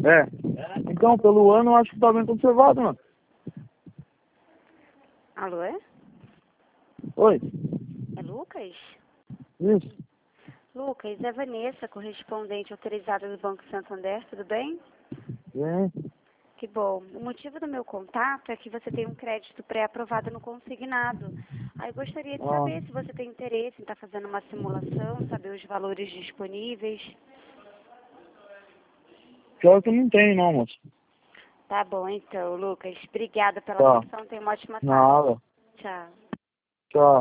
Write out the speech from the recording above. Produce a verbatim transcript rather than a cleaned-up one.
É. Então, pelo ano, eu acho que tá bem conservado, mano. Alô, é? Oi. É Lucas? Isso. Lucas, é Vanessa, correspondente autorizada do Banco Santander, tudo bem? Bem. Que bom. O motivo do meu contato é que você tem um crédito pré-aprovado no consignado. Aí eu gostaria de Ah, saber se você tem interesse em estar fazendo uma simulação, saber os valores disponíveis. pior que eu não tenho, não, moço. Tá bom, então, Lucas. Obrigada pela Tá. atenção. Tenha uma ótima tarde. Nada. Tchau. Tchau.